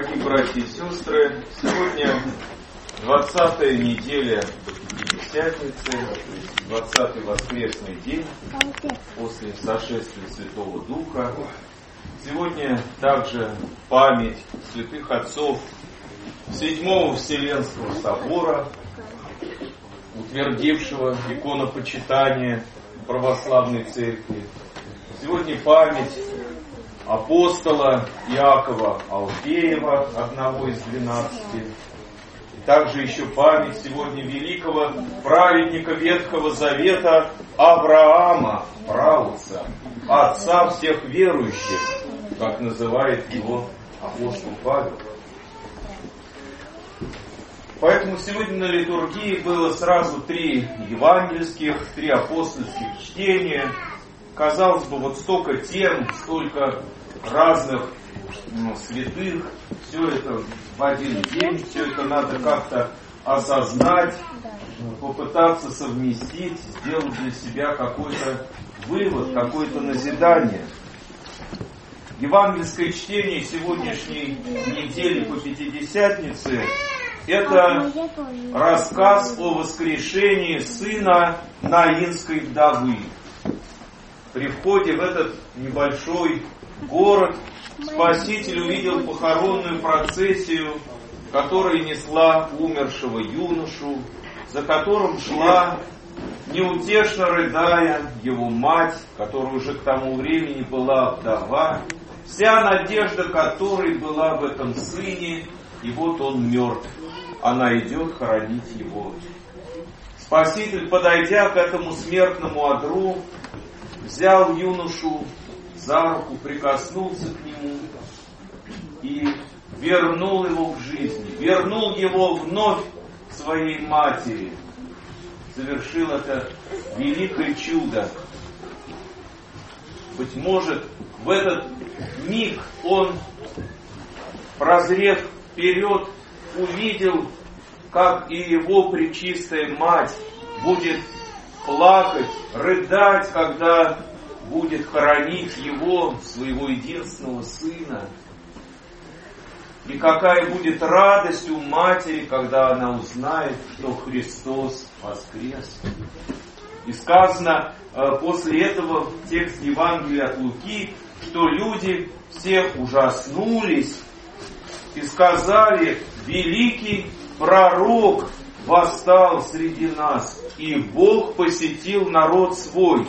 Дорогие братья и сестры, сегодня 20-я неделя Пятидесятницы, то есть 20-й воскресный день после сошествия Святого Духа. Сегодня также память святых отцов Седьмого Вселенского собора, утвердившего иконопочитание православной церкви. Сегодня память апостола Иакова Алфеева, одного из 12. Также еще память сегодня великого праведника Ветхого Завета Авраама, праотца, отца всех верующих, как называет его апостол Павел. Поэтому сегодня на литургии было сразу 3 евангельских, 3 апостольских чтения. Казалось бы, вот столько тем, столько разных святых, все это в один день, все это надо как-то осознать, попытаться совместить, сделать для себя какой-то вывод, какое-то назидание. Евангельское чтение сегодняшней недели по Пятидесятнице — это рассказ о воскрешении сына Наинской вдовы. При входе в этот небольшой город Спаситель увидел похоронную процессию, которая несла умершего юношу, за которым шла, неутешно рыдая, его мать, которая уже к тому времени была вдова, вся надежда которой была в этом сыне, и вот он мертв. Она идет хоронить его. Спаситель, подойдя к этому смертному одру, взял юношу за руку, прикоснулся к нему и вернул его к жизни, вернул его вновь к своей матери. Совершил это великое чудо. Быть может, в этот миг он, прозрев вперед, увидел, как и его пречистая мать будет плакать, рыдать, когда будет хоронить его, своего единственного сына. И какая будет радость у матери, когда она узнает, что Христос воскрес. И сказано после этого в тексте Евангелия от Луки, что люди все ужаснулись и сказали: великий пророк восстал среди нас, и Бог посетил народ свой.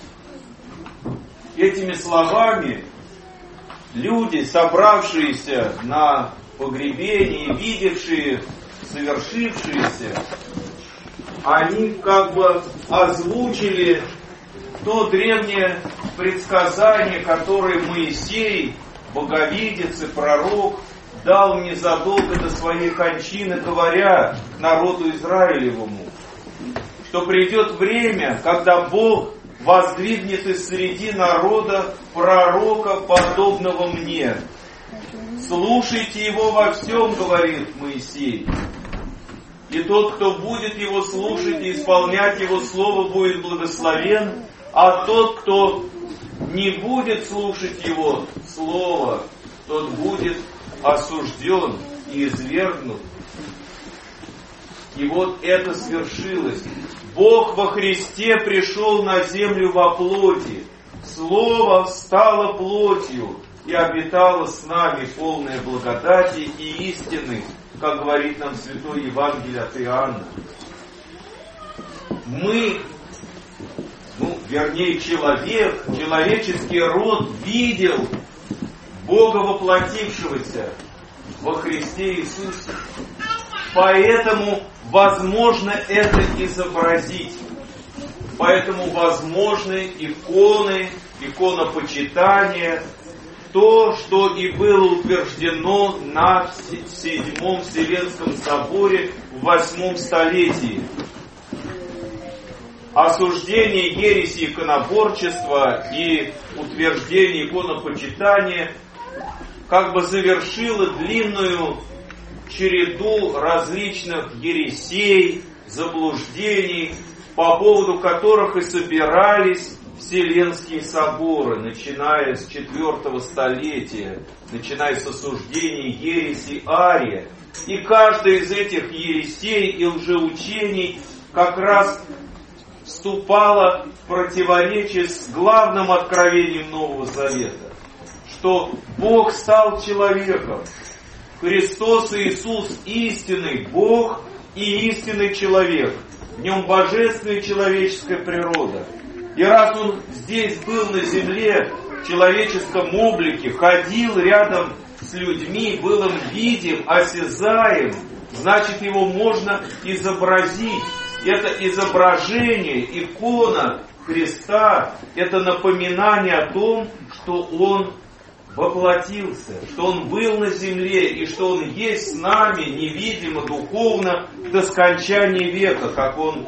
Этими словами люди, собравшиеся на погребении, видевшие совершившееся, они как бы озвучили то древнее предсказание, которое Моисей, боговидец и пророк, дал незадолго до своей кончины, говоря народу Израилевому, что придет время, когда Бог воздвигнет из среди народа пророка, подобного мне. Слушайте его во всем, говорит Моисей. И тот, кто будет его слушать и исполнять его слово, будет благословен, а тот, кто не будет слушать его слово, тот будет осужден и извергнут. И вот это свершилось. Бог во Христе пришел на землю во плоти. Слово стало плотью и обитало с нами, полное благодати и истины, как говорит нам Святое Евангелие от Иоанна. Мы, человек, человеческий род видел Бога воплотившегося во Христе Иисусе. Поэтому возможно это изобразить. Поэтому возможны иконы, иконопочитание, то, что и было утверждено на Седьмом Вселенском соборе в 8 столетии. Осуждение ереси иконоборчества и утверждение иконопочитания как бы завершило длинную череду различных ересей, заблуждений, по поводу которых и собирались Вселенские соборы, начиная с IV столетия, начиная с осуждения ереси Ария. И каждая из этих ересей и лжеучений как раз вступала в противоречие с главным откровением Нового Завета, что Бог стал человеком. Христос Иисус истинный Бог и истинный человек. В нем божественная и человеческая природа. И раз Он здесь был на земле, в человеческом облике, ходил рядом с людьми, был им видим, осязаем, значит, Его можно изобразить. Это изображение, икона Христа, это напоминание о том, что Он воплотился, что Он был на земле и что Он есть с нами невидимо, духовно до скончания века, как Он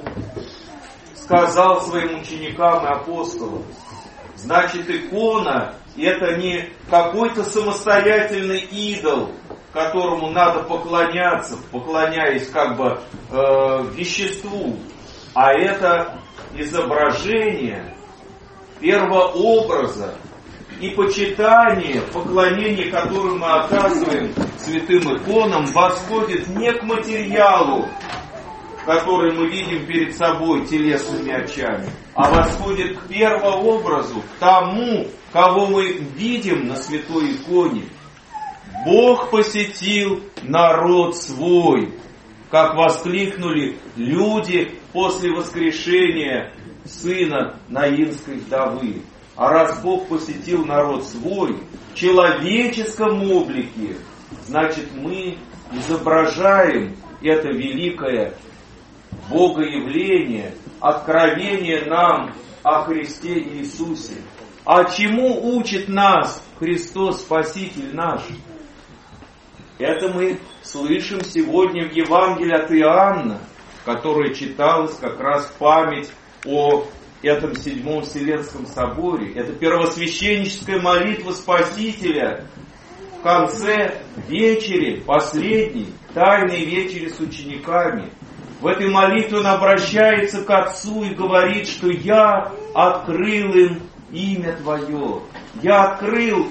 сказал своим ученикам и апостолам. Значит, икона — это не какой-то самостоятельный идол, которому надо поклоняться, поклоняясь как бы веществу, а это изображение первообраза и почитание, поклонение, которое мы оказываем святым иконам, восходит не к материалу, который мы видим перед собой телесными очами, а восходит к первообразу, к тому, кого мы видим на святой иконе. Бог посетил народ свой, как воскликнули люди после воскрешения сына Наинской вдовы. А раз Бог посетил народ свой в человеческом облике, значит, мы изображаем это великое Богоявление, откровение нам о Христе Иисусе. А чему учит нас Христос Спаситель наш? Это мы слышим сегодня в Евангелии от Иоанна, которое читалось как раз в память о этом Седьмом Вселенском соборе. Это первосвященническая молитва Спасителя в конце вечери, последней, тайной вечери с учениками. В этой молитве Он обращается к Отцу и говорит, что «Я открыл им имя Твое». Я открыл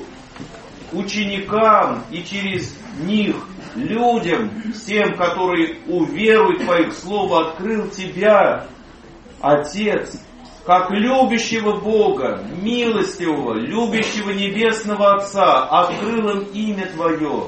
ученикам и через них, людям, всем, которые уверуют в Твоих Слово, открыл Тебя, Отец, как любящего Бога, милостивого, любящего Небесного Отца, открыл им имя Твое.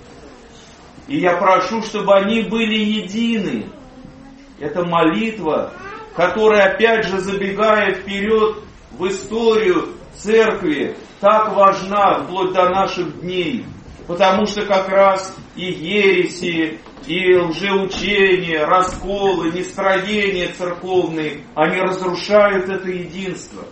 И я прошу, чтобы они были едины. Это молитва, которая, опять же, забегая вперед в историю Церкви, так важна вплоть до наших дней. Потому что как раз и ереси, и лжеучения, расколы, нестроения церковные, они разрушают это единство.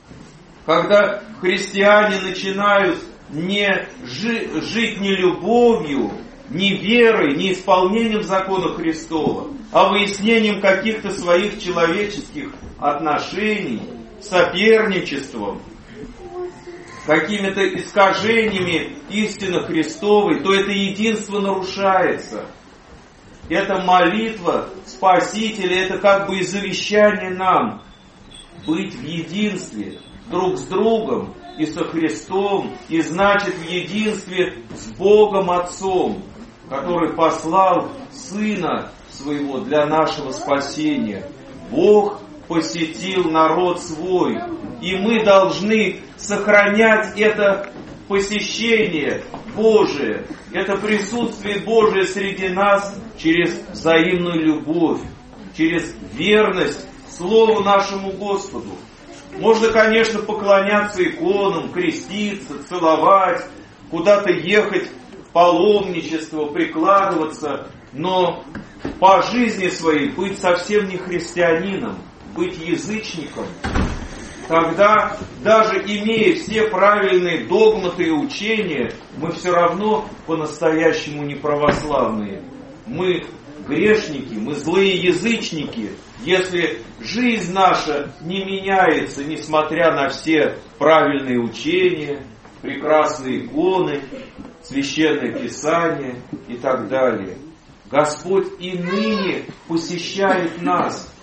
Когда христиане начинают не жить не любовью, не верой, не исполнением закона Христова, а выяснением каких-то своих человеческих отношений, соперничеством, какими-то искажениями истины Христовой, то это единство нарушается. Это молитва Спасителя, это как бы и завещание нам быть в единстве друг с другом и со Христом, и значит в единстве с Богом Отцом, который послал Сына Своего для нашего спасения. Бог посетил народ свой, и мы должны сохранять это посещение Божие, это присутствие Божие среди нас через взаимную любовь, через верность Слову нашему Господу. Можно, конечно, поклоняться иконам, креститься, целовать, куда-то ехать в паломничество, прикладываться, но по жизни своей быть совсем не христианином, быть язычником. Тогда, даже имея все правильные догматы и учения, мы все равно по-настоящему не православные. Мы грешники, мы злые язычники, если жизнь наша не меняется, несмотря на все правильные учения, прекрасные иконы, священное Писание и так далее. Господь и ныне посещает нас.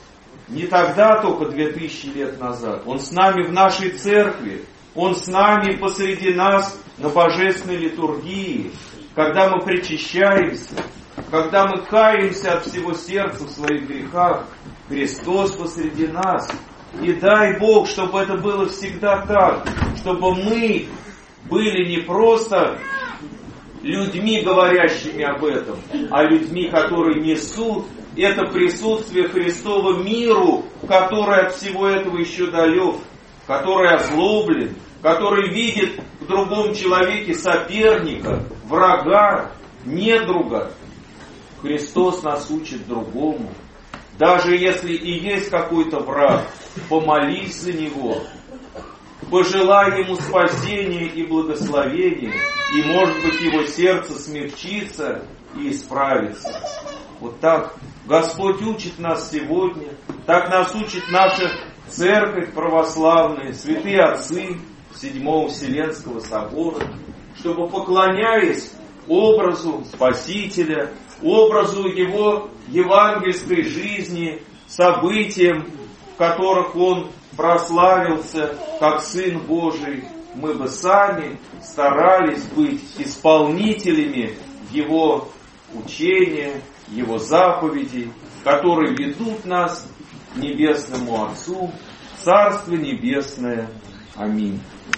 не тогда, только 2000 лет назад. Он с нами в нашей церкви. Он с нами посреди нас на божественной литургии. Когда мы причащаемся, когда мы каемся от всего сердца в своих грехах, Христос посреди нас. И дай Бог, чтобы это было всегда так, чтобы мы были не просто людьми, говорящими об этом, а людьми, которые несут это присутствие Христова миру, который от всего этого еще далек, который озлоблен, который видит в другом человеке соперника, врага, недруга. Христос нас учит другому. Даже если и есть какой-то враг, помолись за него, пожелай ему спасения и благословения, и, может быть, его сердце смягчится и исправится. Вот так Господь учит нас сегодня, так нас учит наша церковь православная, святые отцы Седьмого Вселенского собора, чтобы, поклоняясь образу Спасителя, образу Его евангельской жизни, событиям, в которых Он прославился как Сын Божий, мы бы сами старались быть исполнителями Его учения, Его заповедей, которые ведут нас к Небесному Отцу, Царство Небесное. Аминь.